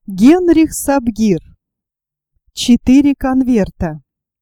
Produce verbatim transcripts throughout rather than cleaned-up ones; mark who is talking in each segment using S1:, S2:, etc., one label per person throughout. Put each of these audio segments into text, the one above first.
S1: Генрих Сабгир. Четыре конверта.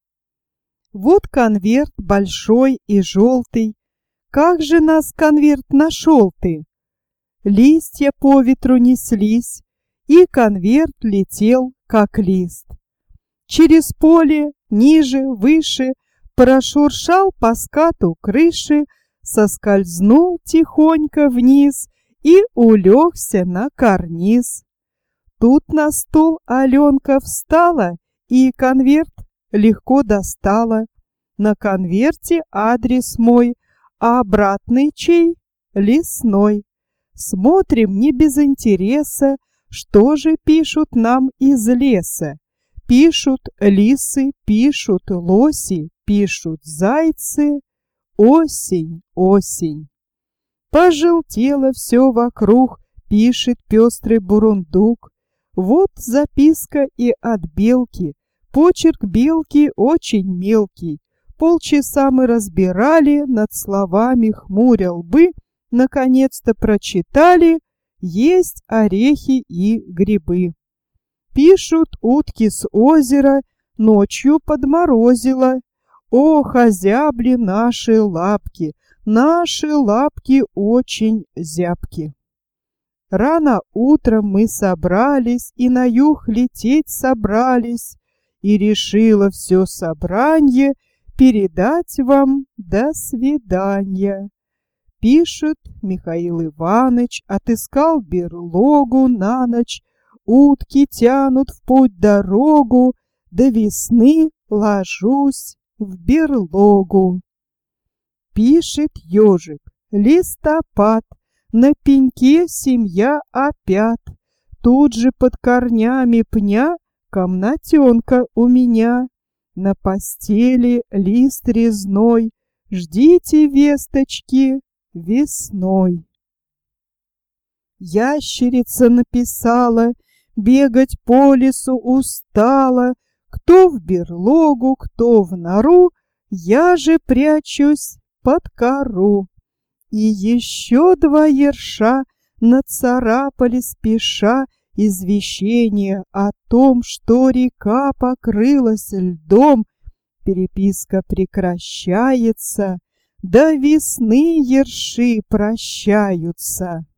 S1: Вот конверт большой и желтый. Как же нас конверт нашел ты? Листья по ветру неслись, и конверт летел, как лист. Через поле, ниже, выше, прошуршал по скату крыши, соскользнул тихонько вниз и улегся на карниз. Тут на стол Аленка встала и конверт легко достала. На конверте адрес мой, а обратный чей? Лесной. Смотрим не без интереса, что же пишут нам из леса. Пишут лисы, пишут лоси, пишут зайцы. Осень, осень. Пожелтело все вокруг, пишет пестрый бурундук. Вот записка и от белки. Почерк белки очень мелкий. Полчаса мы разбирали, над словами хмуря лбы, наконец-то прочитали: есть орехи и грибы. Пишут утки с озера, ночью подморозило. Ох, озябли наши лапки, наши лапки очень зябки. Рано утром мы собрались и на юг лететь собрались, и решила все собранье передать вам до свидания. Пишет Михаил Иваныч, отыскал берлогу на ночь, утки тянут в путь дорогу, до весны ложусь в берлогу. Пишет ежик, листопад, на пеньке семья опят, тут же под корнями пня комнатенка у меня. На постели лист резной, ждите весточки весной. Ящерица написала, бегать по лесу устала, кто в берлогу, кто в нору, я же прячусь под кору. И еще два ерша нацарапали спеша извещение о том, что река покрылась льдом. Переписка прекращается, до весны ерши прощаются.